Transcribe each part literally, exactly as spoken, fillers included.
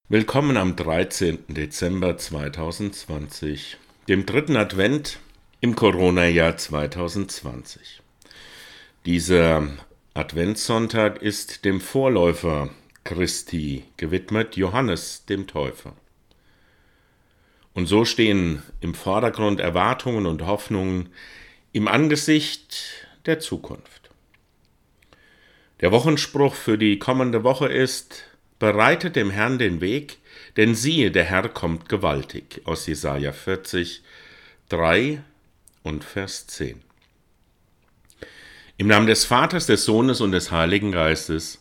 Willkommen am dreizehnten Dezember zweitausendzwanzig, dem dritten Advent im Corona-Jahr zweitausendzwanzig. Dieser Adventssonntag ist dem Vorläufer Christi gewidmet, Johannes dem Täufer. Und so stehen im Vordergrund Erwartungen und Hoffnungen im Angesicht der Zukunft. Der Wochenspruch für die kommende Woche ist: Bereitet dem Herrn den Weg, denn siehe, der Herr kommt gewaltig. Aus Jesaja vierzig, drei und Vers zehn. Im Namen des Vaters, des Sohnes und des Heiligen Geistes.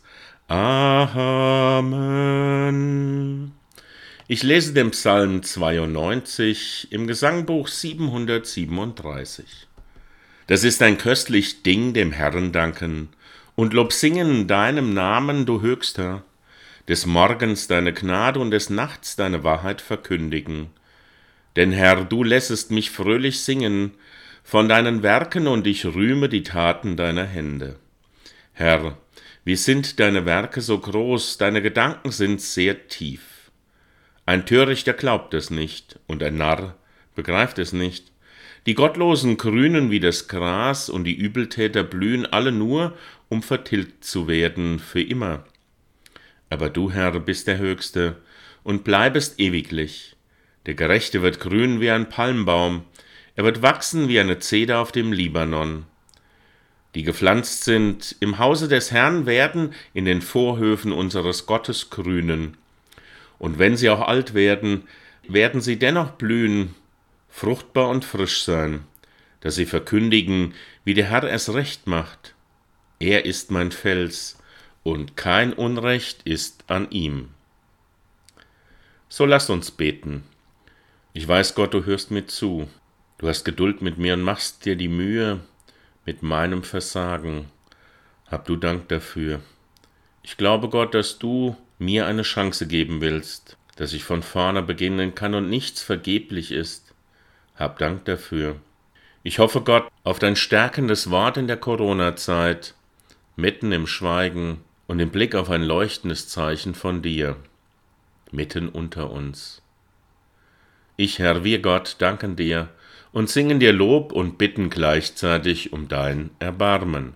Amen. Ich lese den Psalm zweiundneunzig im Gesangbuch siebenhundertsiebenunddreißig. Das ist ein köstlich Ding, dem Herrn danken und Lob singen deinem Namen, du Höchster. Des Morgens deine Gnade und des Nachts deine Wahrheit verkündigen. Denn Herr, du lässest mich fröhlich singen von deinen Werken, und ich rühme die Taten deiner Hände. Herr, wie sind deine Werke so groß, deine Gedanken sind sehr tief. Ein Törichter glaubt es nicht, und ein Narr begreift es nicht. Die Gottlosen grünen wie das Gras, und die Übeltäter blühen alle nur, um vertilgt zu werden für immer. Aber du, Herr, bist der Höchste und bleibest ewiglich. Der Gerechte wird grün wie ein Palmbaum, er wird wachsen wie eine Zeder auf dem Libanon. Die gepflanzt sind im Hause des Herrn, werden in den Vorhöfen unseres Gottes grünen. Und wenn sie auch alt werden, werden sie dennoch blühen, fruchtbar und frisch sein, dass sie verkündigen, wie der Herr es recht macht. Er ist mein Fels, und kein Unrecht ist an ihm. So lasst uns beten. Ich weiß, Gott, du hörst mir zu. Du hast Geduld mit mir und machst dir die Mühe mit meinem Versagen. Hab du Dank dafür. Ich glaube, Gott, dass du mir eine Chance geben willst, dass ich von vorne beginnen kann und nichts vergeblich ist. Hab Dank dafür. Ich hoffe, Gott, auf dein stärkendes Wort in der Corona-Zeit, mitten im Schweigen, und im Blick auf ein leuchtendes Zeichen von dir, mitten unter uns. Ich, Herr, wir Gott, danken dir und singen dir Lob und bitten gleichzeitig um dein Erbarmen.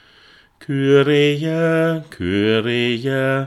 Kyrie, Kyrie,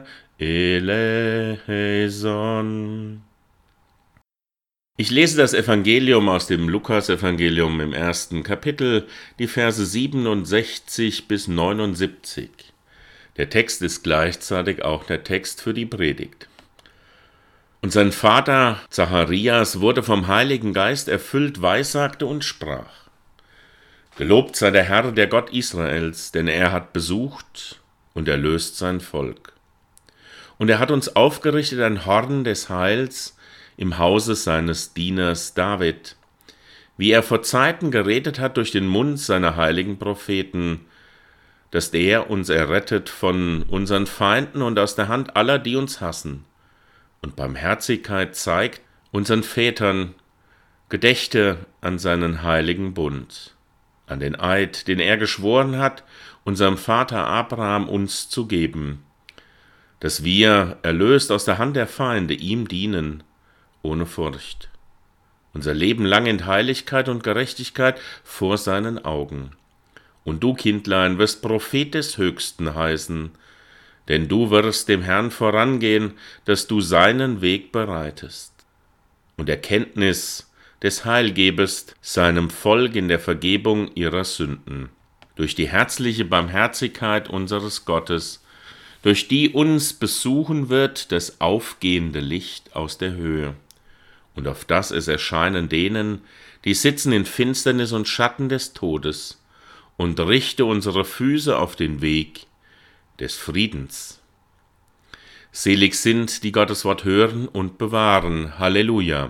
eleison. Ich lese das Evangelium aus dem Lukas-Evangelium im ersten Kapitel, die Verse siebenundsechzig bis neunundsiebzig. Der Text ist gleichzeitig auch der Text für die Predigt. Und sein Vater Zacharias wurde vom Heiligen Geist erfüllt, weissagte und sprach: Gelobt sei der Herr, der Gott Israels, denn er hat besucht und erlöst sein Volk. Und er hat uns aufgerichtet ein Horn des Heils im Hause seines Dieners David, wie er vor Zeiten geredet hat durch den Mund seiner heiligen Propheten, dass der uns errettet von unseren Feinden und aus der Hand aller, die uns hassen, und Barmherzigkeit zeigt unseren Vätern, gedächte an seinen heiligen Bund, an den Eid, den er geschworen hat, unserem Vater Abraham uns zu geben, dass wir, erlöst aus der Hand der Feinde, ihm dienen, ohne Furcht, unser Leben lang in Heiligkeit und Gerechtigkeit vor seinen Augen. Und du, Kindlein, wirst Prophet des Höchsten heißen, denn du wirst dem Herrn vorangehen, dass du seinen Weg bereitest und Erkenntnis des Heil gebest seinem Volk in der Vergebung ihrer Sünden, durch die herzliche Barmherzigkeit unseres Gottes, durch die uns besuchen wird das aufgehende Licht aus der Höhe, und auf das es erscheinen denen, die sitzen in Finsternis und Schatten des Todes, und richte unsere Füße auf den Weg des Friedens. Selig sind, die Gottes Wort hören und bewahren. Halleluja.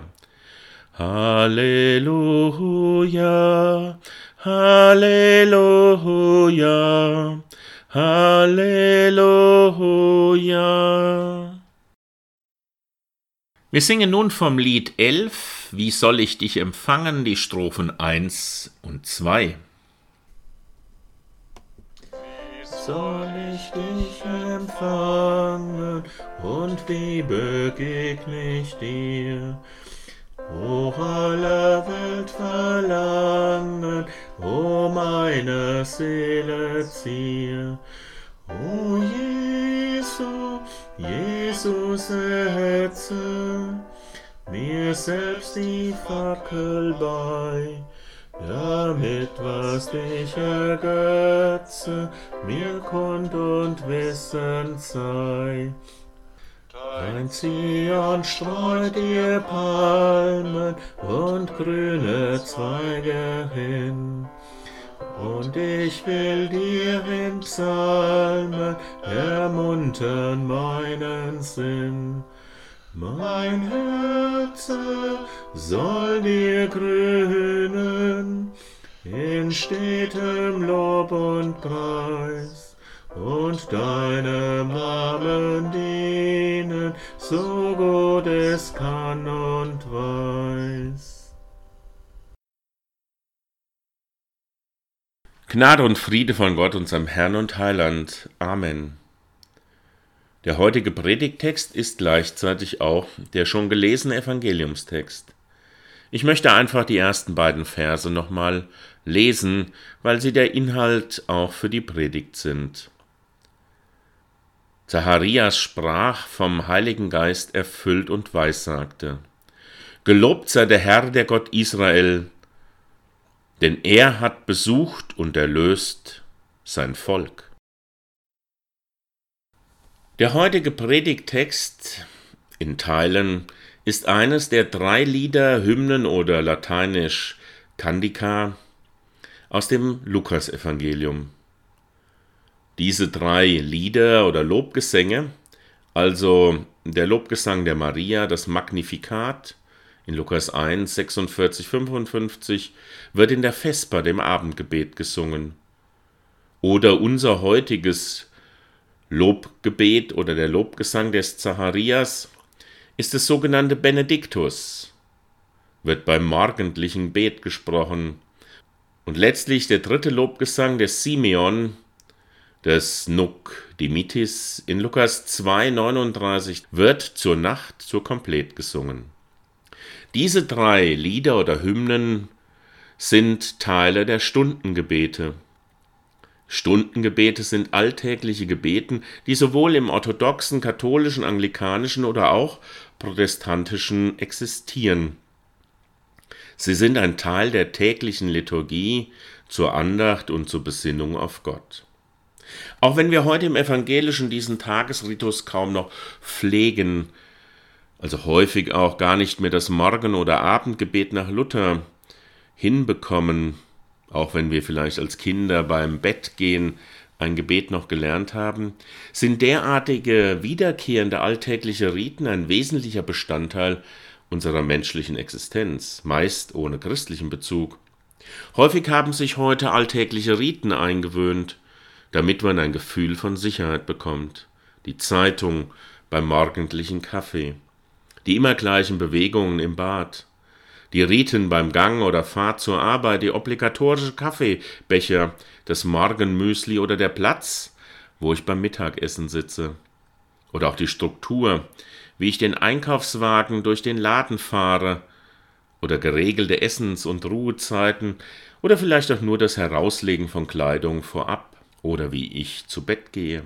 Halleluja. Halleluja. Halleluja. Wir singen nun vom Lied elf, Wie soll ich dich empfangen, die Strophen eins und zwei. soll ich dich empfangen und wie begegne ich dir? O aller Welt Verlangen, o meine Seele Zier. O Jesu, Jesus setze mir selbst die Fackel bei, damit was dich ergötze, mir kund und wissend sei. Dein Zion streut dir Palmen und grüne Zweige hin, und ich will dir in Psalmen ermuntern meinen Sinn. Mein Herze soll dir grünen in stetem Lob und Preis und deinem Namen dienen, so gut es kann und weiß. Gnade und Friede von Gott, unserem Herrn und Heiland. Amen. Der heutige Predigttext ist gleichzeitig auch der schon gelesene Evangeliumstext. Ich möchte einfach die ersten beiden Verse nochmal lesen, weil sie der Inhalt auch für die Predigt sind. Zacharias sprach, vom Heiligen Geist erfüllt, und weissagte: Gelobt sei der Herr, der Gott Israel, denn er hat besucht und erlöst sein Volk. Der heutige Predigttext in Teilen ist eines der drei Lieder, Hymnen oder lateinisch Cantica aus dem Lukasevangelium. Diese drei Lieder oder Lobgesänge, also der Lobgesang der Maria, das Magnificat in Lukas eins, sechsundvierzig, fünfundfünfzig, wird in der Vesper, dem Abendgebet, gesungen. Oder unser heutiges Lobgebet oder der Lobgesang des Zacharias ist das sogenannte Benediktus, wird beim morgendlichen Bet gesprochen. Und letztlich der dritte Lobgesang des Simeon, des Nunc Dimittis, in Lukas zwei, neununddreißig, wird zur Nacht zur Komplett gesungen. Diese drei Lieder oder Hymnen sind Teile der Stundengebete. Stundengebete sind alltägliche Gebeten, die sowohl im orthodoxen, katholischen, anglikanischen oder auch protestantischen existieren. Sie sind ein Teil der täglichen Liturgie zur Andacht und zur Besinnung auf Gott. Auch wenn wir heute im Evangelischen diesen Tagesritus kaum noch pflegen, also häufig auch gar nicht mehr das Morgen- oder Abendgebet nach Luther hinbekommen, auch wenn wir vielleicht als Kinder beim Bettgehen ein Gebet noch gelernt haben, sind derartige wiederkehrende alltägliche Riten ein wesentlicher Bestandteil unserer menschlichen Existenz, meist ohne christlichen Bezug. Häufig haben sich heute alltägliche Riten eingewöhnt, damit man ein Gefühl von Sicherheit bekommt. Die Zeitung beim morgendlichen Kaffee, die immer gleichen Bewegungen im Bad, die Riten beim Gang oder Fahrt zur Arbeit, die obligatorische Kaffeebecher, das Morgenmüsli oder der Platz, wo ich beim Mittagessen sitze. Oder auch die Struktur, wie ich den Einkaufswagen durch den Laden fahre, oder geregelte Essens- und Ruhezeiten, oder vielleicht auch nur das Herauslegen von Kleidung vorab, oder wie ich zu Bett gehe.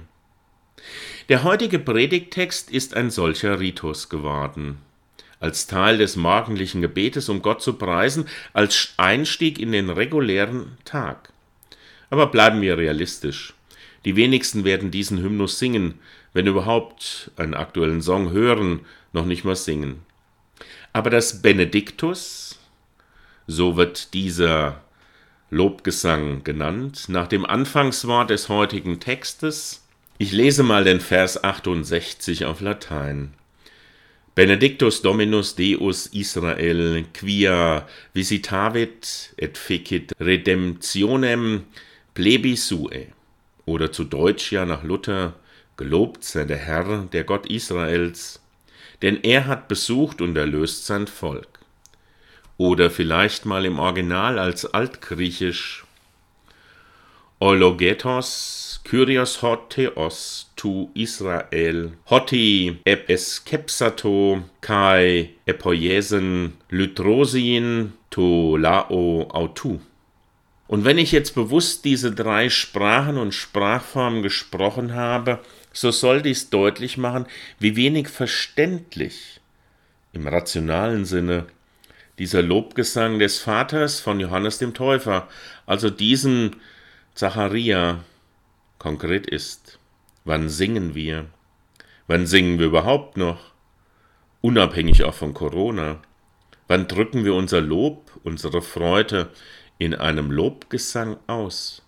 Der heutige Predigttext ist ein solcher Ritus geworden. Als Teil des morgendlichen Gebetes, um Gott zu preisen, als Einstieg in den regulären Tag. Aber bleiben wir realistisch. Die wenigsten werden diesen Hymnus singen, wenn überhaupt einen aktuellen Song hören, noch nicht mal singen. Aber das Benediktus, so wird dieser Lobgesang genannt, nach dem Anfangswort des heutigen Textes. Ich lese mal den Vers achtundsechzig auf Latein. Benedictus Dominus Deus Israel, quia visitavit et fecit redemptionem plebi suae. Oder zu Deutsch ja nach Luther, gelobt sei der Herr, der Gott Israels, denn er hat besucht und erlöst sein Volk. Oder vielleicht mal im Original als altgriechisch, Ologetos Kyrios, Kyrios ho theos tu Israel, hoti ep eskepsato kai epoiesen lytrosin to lao autu. Und wenn ich jetzt bewusst diese drei Sprachen und Sprachformen gesprochen habe, so soll dies deutlich machen, wie wenig verständlich im rationalen Sinne dieser Lobgesang des Vaters von Johannes dem Täufer, also diesem Zacharia, konkret ist. Wann singen wir? Wann singen wir überhaupt noch? Unabhängig auch von Corona. Wann drücken wir unser Lob, unsere Freude in einem Lobgesang aus?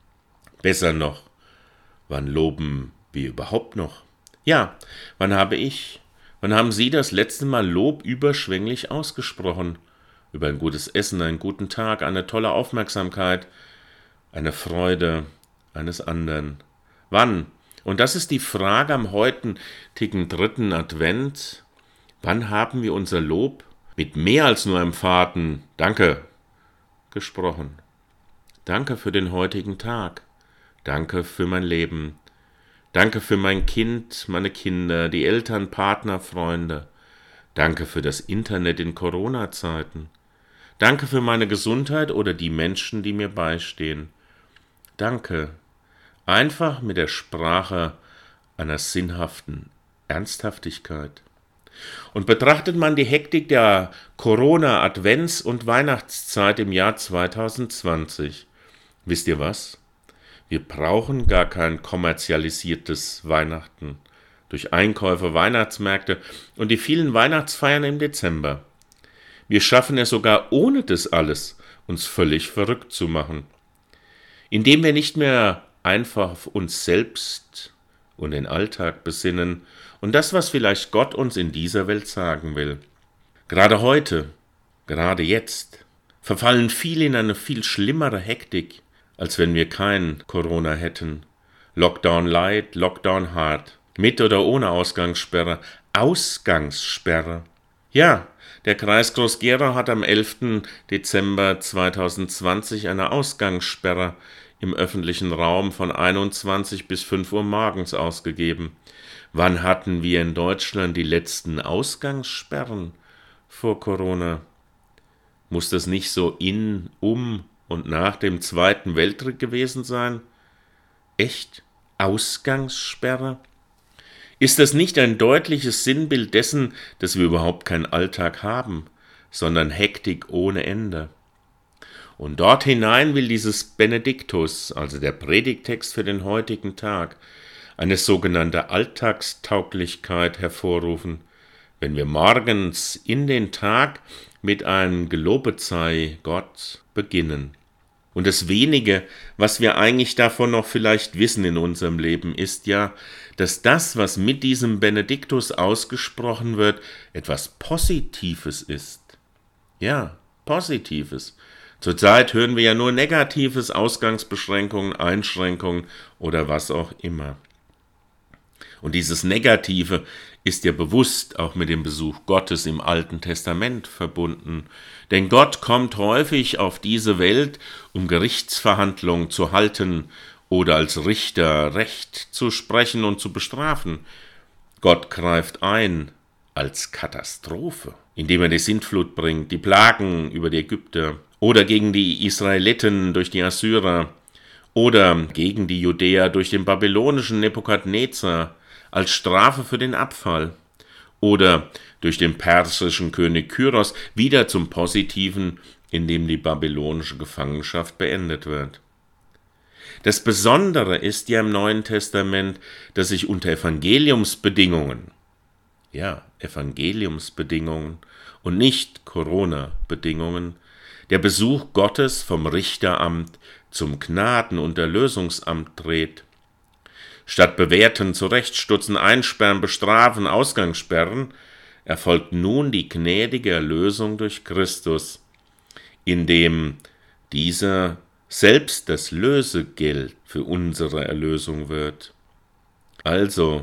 Besser noch, wann loben wir überhaupt noch? Ja, wann habe ich, wann haben Sie das letzte Mal Lob überschwänglich ausgesprochen? Über ein gutes Essen, einen guten Tag, eine tolle Aufmerksamkeit, eine Freude eines anderen. Wann? Und das ist die Frage am heutigen dritten Advent. Wann haben wir unser Lob mit mehr als nur einem faden Danke gesprochen? Danke für den heutigen Tag. Danke für mein Leben. Danke für mein Kind, meine Kinder, die Eltern, Partner, Freunde. Danke für das Internet in Corona-Zeiten. Danke für meine Gesundheit oder die Menschen, die mir beistehen. Danke. Einfach mit der Sprache einer sinnhaften Ernsthaftigkeit. Und betrachtet man die Hektik der Corona-Advents- und Weihnachtszeit im Jahr zweitausendzwanzig, wisst ihr was? Wir brauchen gar kein kommerzialisiertes Weihnachten durch Einkäufe, Weihnachtsmärkte und die vielen Weihnachtsfeiern im Dezember. Wir schaffen es sogar ohne das alles, uns völlig verrückt zu machen, indem wir nicht mehr einfach auf uns selbst und den Alltag besinnen und das, was vielleicht Gott uns in dieser Welt sagen will. Gerade heute, gerade jetzt, verfallen viele in eine viel schlimmere Hektik, als wenn wir kein Corona hätten. Lockdown light, Lockdown hard, mit oder ohne Ausgangssperre, Ausgangssperre. Ja, der Kreis Groß-Gerau hat am elften Dezember zweitausendzwanzig eine Ausgangssperre im öffentlichen Raum von einundzwanzig bis fünf Uhr morgens ausgegeben. Wann hatten wir in Deutschland die letzten Ausgangssperren vor Corona? Muss das nicht so in, um und nach dem Zweiten Weltkrieg gewesen sein? Echt? Ausgangssperre? Ist das nicht ein deutliches Sinnbild dessen, dass wir überhaupt keinen Alltag haben, sondern Hektik ohne Ende? Und dort hinein will dieses Benediktus, also der Predigttext für den heutigen Tag, eine sogenannte Alltagstauglichkeit hervorrufen, wenn wir morgens in den Tag mit einem Gelobet sei Gott beginnen. Und das Wenige, was wir eigentlich davon noch vielleicht wissen in unserem Leben, ist ja, dass das, was mit diesem Benediktus ausgesprochen wird, etwas Positives ist. Ja, Positives. Zurzeit hören wir ja nur Negatives, Ausgangsbeschränkungen, Einschränkungen oder was auch immer. Und dieses Negative ist ja bewusst auch mit dem Besuch Gottes im Alten Testament verbunden. Denn Gott kommt häufig auf diese Welt, um Gerichtsverhandlungen zu halten oder als Richter Recht zu sprechen und zu bestrafen. Gott greift ein als Katastrophe, indem er die Sintflut bringt, die Plagen über die Ägypter oder gegen die Israeliten durch die Assyrer oder gegen die Judäer durch den babylonischen Nebukadnezar als Strafe für den Abfall oder durch den persischen König Kyros wieder zum Positiven, indem die babylonische Gefangenschaft beendet wird. Das Besondere ist ja im Neuen Testament, dass sich unter Evangeliumsbedingungen, ja, Evangeliumsbedingungen und nicht Corona-Bedingungen, der Besuch Gottes vom Richteramt zum Gnaden- und Erlösungsamt dreht. Statt bewerten, zurechtstutzen, einsperren, bestrafen, Ausgangssperren, erfolgt nun die gnädige Erlösung durch Christus, indem dieser selbst das Lösegeld für unsere Erlösung wird. Also,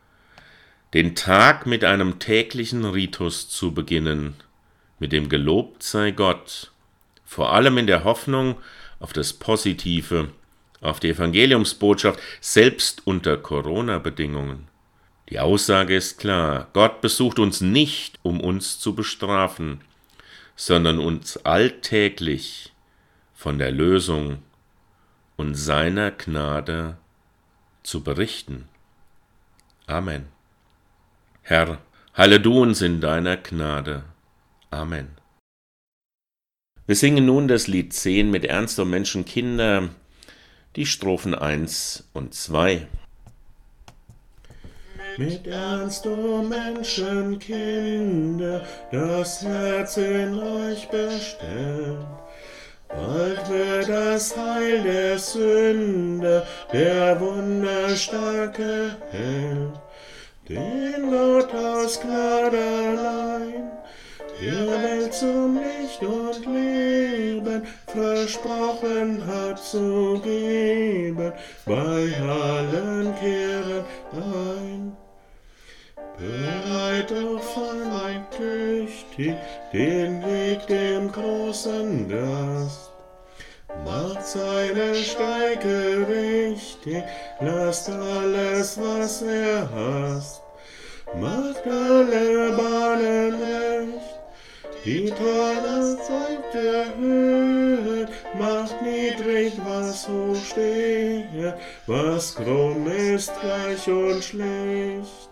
den Tag mit einem täglichen Ritus zu beginnen, mit dem Gelobt sei Gott, vor allem in der Hoffnung auf das Positive, auf die Evangeliumsbotschaft, selbst unter Corona-Bedingungen. Die Aussage ist klar: Gott besucht uns nicht, um uns zu bestrafen, sondern uns alltäglich von der Lösung und seiner Gnade zu berichten. Amen. Herr, heile du uns in deiner Gnade. Amen. Wir singen nun das Lied zehn mit Ernst und Menschenkinder, die Strophen eins und zwei. Mit Ernst, o Menschenkinder, das Herz in euch bestellt. Bald wird das Heil der Sünder, der wunderstarke Held, den Gott aus Gnade allein, der Welt zum Licht und Leben versprochen hat zu geben, bei allen kehren ein. Bereit auf ein tüchtig den Weg dem großen Gast. Macht seine Steige richtig, lasst alles, was er hasst. Macht alle Bahnen recht, die Täler zeigt erhöht. Macht niedrig, was hoch steht, was krumm ist, gleich und schlecht.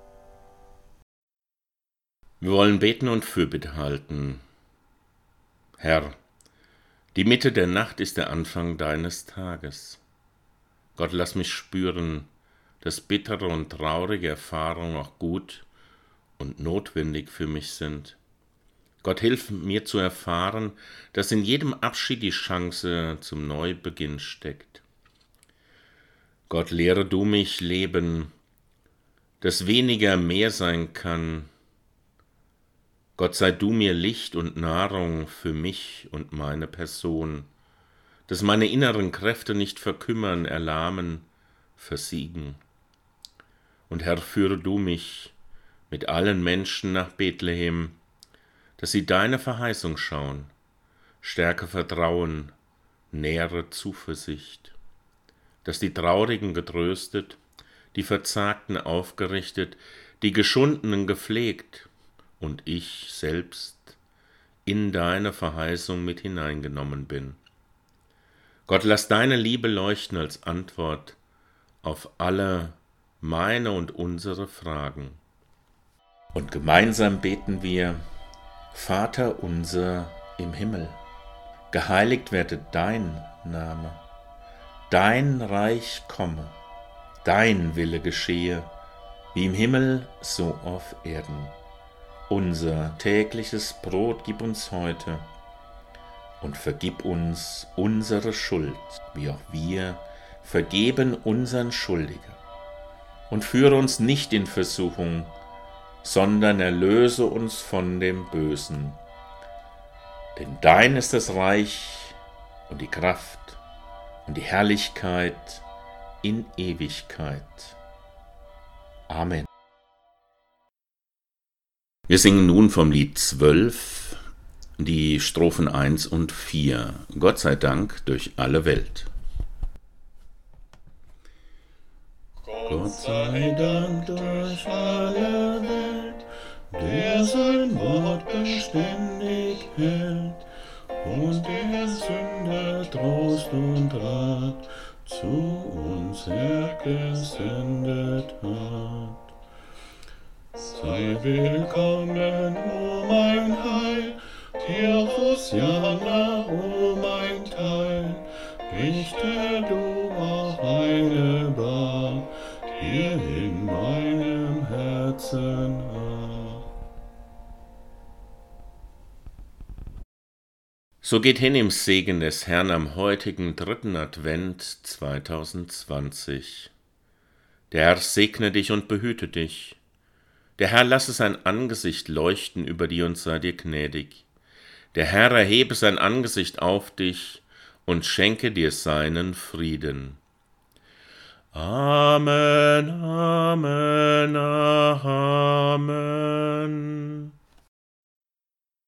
Wir wollen beten und Fürbitte halten. Herr, die Mitte der Nacht ist der Anfang deines Tages. Gott, lass mich spüren, dass bittere und traurige Erfahrungen auch gut und notwendig für mich sind. Gott, hilf mir zu erfahren, dass in jedem Abschied die Chance zum Neubeginn steckt. Gott, lehre du mich leben, dass weniger mehr sein kann. Gott, sei du mir Licht und Nahrung für mich und meine Person, dass meine inneren Kräfte nicht verkümmern, erlahmen, versiegen. Und Herr, führe du mich mit allen Menschen nach Bethlehem, dass sie deine Verheißung schauen, stärke Vertrauen, nähre Zuversicht, dass die Traurigen getröstet, die Verzagten aufgerichtet, die Geschundenen gepflegt und ich selbst in deine Verheißung mit hineingenommen bin. Gott, lass deine Liebe leuchten als Antwort auf alle meine und unsere Fragen. Und gemeinsam beten wir: Vater unser im Himmel, geheiligt werde dein Name, dein Reich komme, dein Wille geschehe, wie im Himmel, so auf Erden. Unser tägliches Brot gib uns heute und vergib uns unsere Schuld, wie auch wir vergeben unseren Schuldigen. Und führe uns nicht in Versuchung, sondern erlöse uns von dem Bösen. Denn dein ist das Reich und die Kraft und die Herrlichkeit in Ewigkeit. Amen. Wir singen nun vom Lied zwölf die Strophen eins und vier. Gott sei Dank durch alle Welt. Gott sei Dank durch alle Welt, der sein Wort beständig hält und der Sünder Trost und Rat zu uns hergesendet hat. Sei willkommen, o mein Heil, hier Hosianna, o mein Teil, richte du auch eine Bahn hier in meinem Herzen ab. So geht hin im Segen des Herrn am heutigen dritten Advent zweitausendzwanzig. Der Herr segne dich und behüte dich. Der Herr lasse sein Angesicht leuchten über dir und sei dir gnädig. Der Herr erhebe sein Angesicht auf dich und schenke dir seinen Frieden. Amen, Amen, Amen.